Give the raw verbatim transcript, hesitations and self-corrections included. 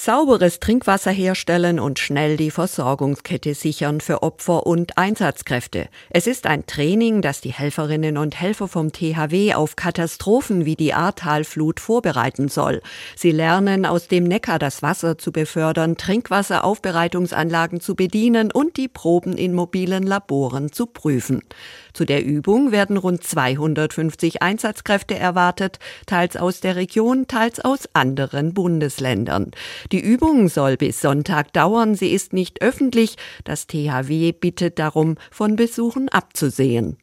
Sauberes Trinkwasser herstellen und schnell die Versorgungskette sichern für Opfer und Einsatzkräfte. Es ist ein Training, das die Helferinnen und Helfer vom T H W auf Katastrophen wie die Ahrtalflut vorbereiten soll. Sie lernen, aus dem Neckar das Wasser zu befördern, Trinkwasseraufbereitungsanlagen zu bedienen und die Proben in mobilen Laboren zu prüfen. Zu der Übung werden rund zweihundertfünfzig Einsatzkräfte erwartet, teils aus der Region, teils aus anderen Bundesländern. Die Übung soll bis Sonntag dauern, sie ist nicht öffentlich. Das T H W bittet darum, von Besuchen abzusehen.